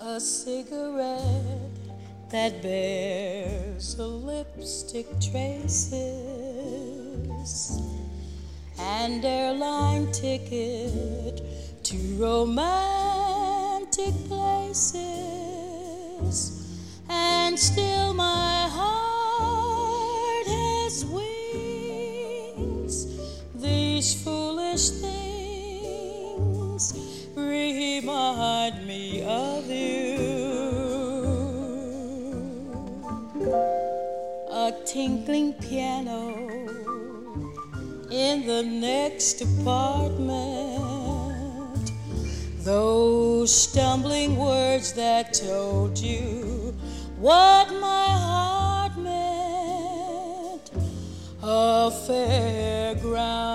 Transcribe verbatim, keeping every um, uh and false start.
A cigarette that bears the lipstick traces, and airline ticket to romantic places, and still my heart has wings. These foolish things remind me of you. A tinkling piano in the next apartment, those stumbling words that told you what my heart meant, a fairground